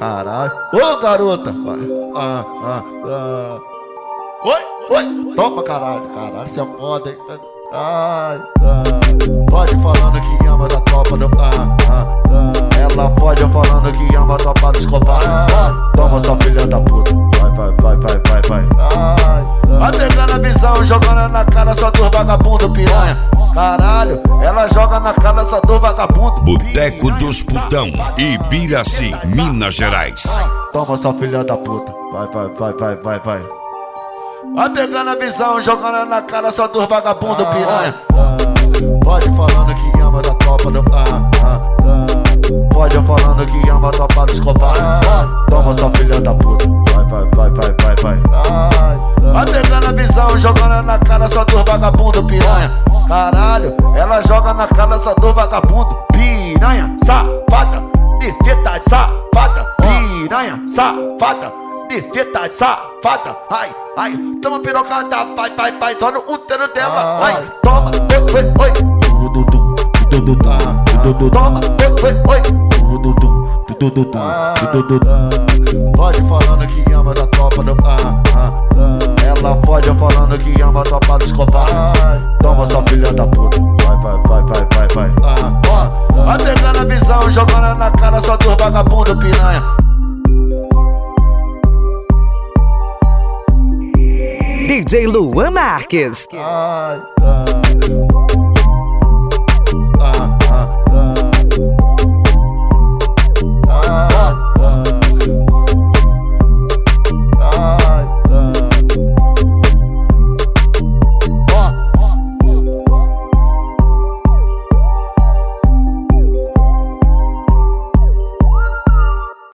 Caralho. Ô, garota. Oi. Toma, caralho. Caralho, cê é foda, hein? Ai. Pode falando que ama da tropa do... Ela fode falando que ama a tropa dos covardes. Toma, sua filha da puta. Vai. Vai pegando a visão, jogando na cara só dos vagabundo piranha. Caralho, ela joga na cara só dos vagabundo. Boteco dos Putão, Ibiraci, Minas Gerais. Toma, sua filha da puta. Vai. Vai pegando a visão, jogando na cara só dos vagabundo piranha. Pode falando que ama da tropa do... Pode falando que ama a tropa dos covardes. Toma, sua filha da puta. Vai. Vai pegando a visão, jogando na cara só dos vagabundo piranha. Caralho, ela joga na cara só do vagabundo. Piranha, safada, defeta de safada. Piranha, safada, defeta de safada. Ai, toma pirocada, vai, só no útero dela. Ai, toma, oi. Toma, oi. Pode falando que ama da tropa do... Ela fode falando que ama a tropa dos covardes. Toma, sua filha da puta. Vai. Vai pegando a visão, jogando na cara só dos vagabundo piranha. DJ Luan Marques. Ai.